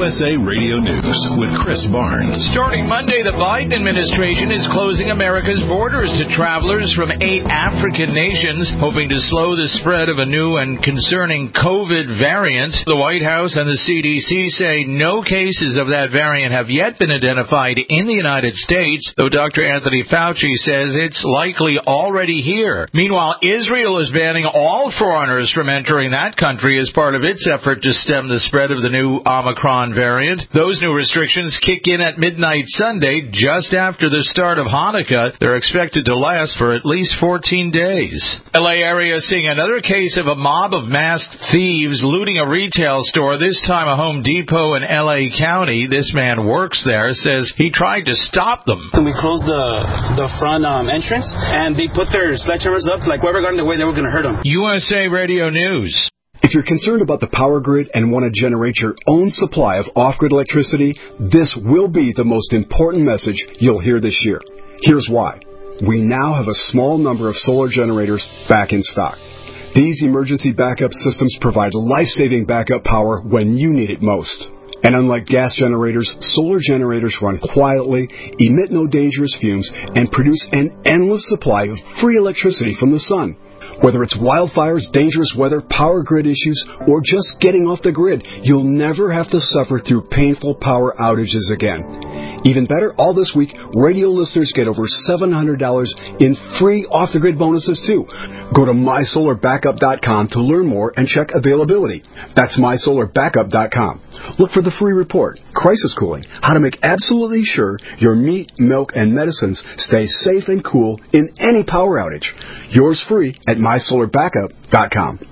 USA Radio News with Chris Barnes. Starting Monday, the Biden administration is closing America's borders to travelers from 8 African nations, hoping to slow the spread of a new and concerning COVID variant. The White House and the CDC say no cases of that variant have yet been identified in the United States, though Dr. Anthony Fauci says it's likely already here. Meanwhile, Israel is banning all foreigners from entering that country as part of its effort to stem the spread of the new Omicron variant. Those new restrictions kick in at midnight Sunday, just after the start of Hanukkah. They're expected to last for at least 14 days. LA area seeing another case of a mob of masked thieves looting a retail store, this time a Home Depot in LA County. This man works there, says he tried to stop them. We closed the front entrance, and they put their sledgehammers up, like whoever got in the way, they were going to hurt them. USA Radio News. If you're concerned about the power grid and want to generate your own supply of off-grid electricity, this will be the most important message you'll hear this year. Here's why. We now have a small number of solar generators back in stock. These emergency backup systems provide life-saving backup power when you need it most. And unlike gas generators, solar generators run quietly, emit no dangerous fumes, and produce an endless supply of free electricity from the sun. Whether it's wildfires, dangerous weather, power grid issues, or just getting off the grid, you'll never have to suffer through painful power outages again. Even better, all this week, radio listeners get over $700 in free off-the-grid bonuses, too. Go to mysolarbackup.com to learn more and check availability. That's mysolarbackup.com. Look for the free report, Crisis Cooling, how to make absolutely sure your meat, milk, and medicines stay safe and cool in any power outage. Yours free at mysolarbackup.com.